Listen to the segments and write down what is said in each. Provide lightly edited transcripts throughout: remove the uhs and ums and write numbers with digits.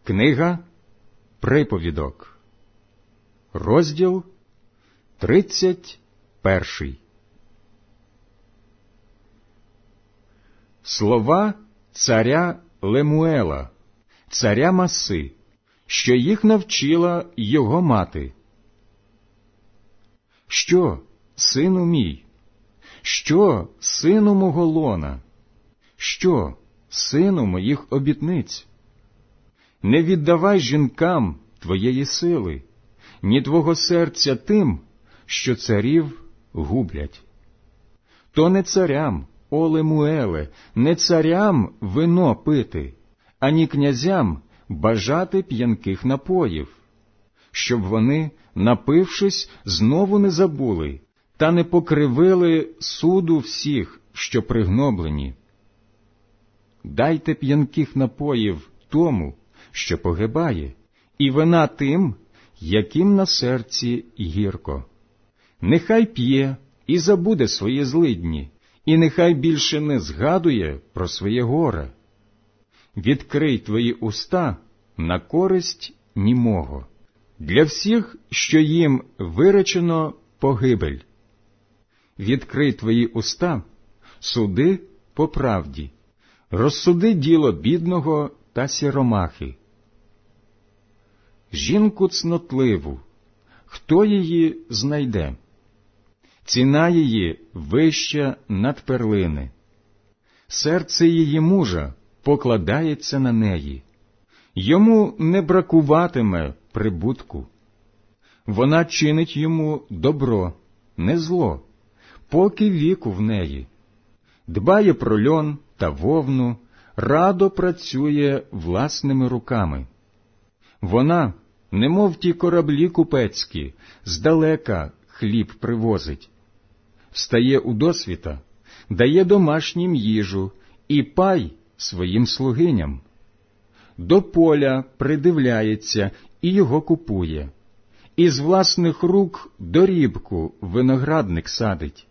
Книга Приповідок, розділ 31. Слова царя Лемуела, царя Маси, що їх навчила його мати. Що, сину мій? Що, сину мого лона? Що, сину моїх обітниць? Не віддавай жінкам твоєї сили, ні твого серця тим, що царів гублять. То не царям, о Лемуеле, не царям вино пити, ані князям бажати п'янких напоїв, щоб вони, напившись, знову не забули та не покривили суду всіх, що пригноблені. Дайте п'янких напоїв тому, що погибає, і вина тим, яким на серці гірко. Нехай п'є і забуде свої злидні, і нехай більше не згадує про своє горе. Відкрий твої уста на користь німого, для всіх, що їм виречено погибель. Відкрий твої уста, суди по правді, розсуди діло бідного та сіромахи. Жінку цнотливу, хто її знайде? Ціна її вища над перлини. Серце її мужа покладається на неї. Йому не бракуватиме прибутку. Вона чинить йому добро, не зло, поки віку в неї. Дбає про льон та вовну, радо працює власними руками. Вона, немов ті кораблі купецькі, здалека хліб привозить. Встає удосвіта, дає домашнім їжу і пай своїм слугиням. До поля придивляється і його купує. Із власних рук дорібку виноградник садить.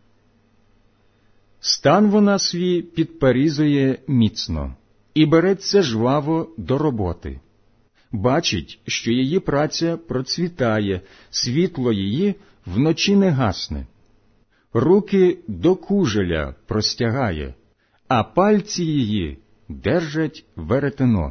Стан вона свій підперізує міцно і береться жваво до роботи. Бачить, що її праця процвітає, світло її вночі не гасне. Руки до кужеля простягає, а пальці її держать веретено.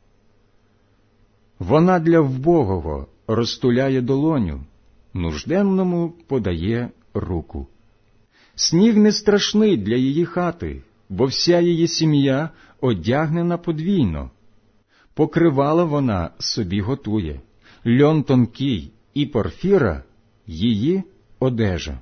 Вона для вбогого розтуляє долоню, нужденному подає руку. Сніг не страшний для її хати, бо вся її сім'я одягнена подвійно. Покривала вона собі готує, льон тонкий і порфіра її одежа.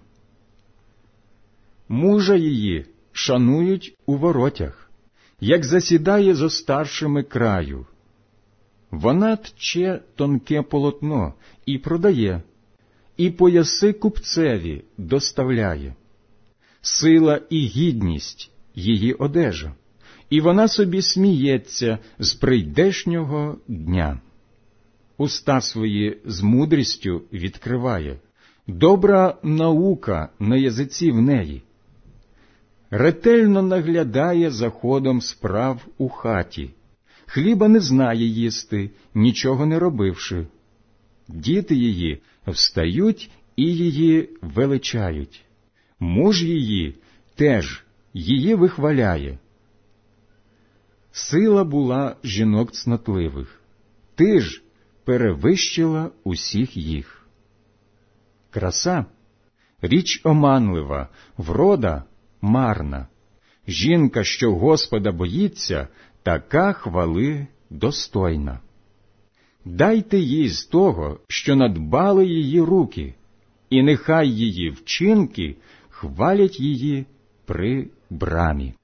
Мужа її шанують у воротях, як засідає зо старшими краю. Вона тче тонке полотно і продає, і пояси купцеві доставляє. Сила і гідність її одежа, і вона собі сміється з прийдешнього дня. Уста свої з мудрістю відкриває, добра наука на язиці в неї. Ретельно наглядає за ходом справ у хаті, хліба не знає їсти, нічого не робивши. Діти її встають і її величають. Муж її теж її вихваляє. Сила була жінок цнотливих, ти ж перевищила усіх їх. Краса – річ оманлива, врода – марна. Жінка, що Господа боїться, така хвали достойна. Дайте їй з того, що надбали її руки, і нехай її вчинки хвалять її при брамі.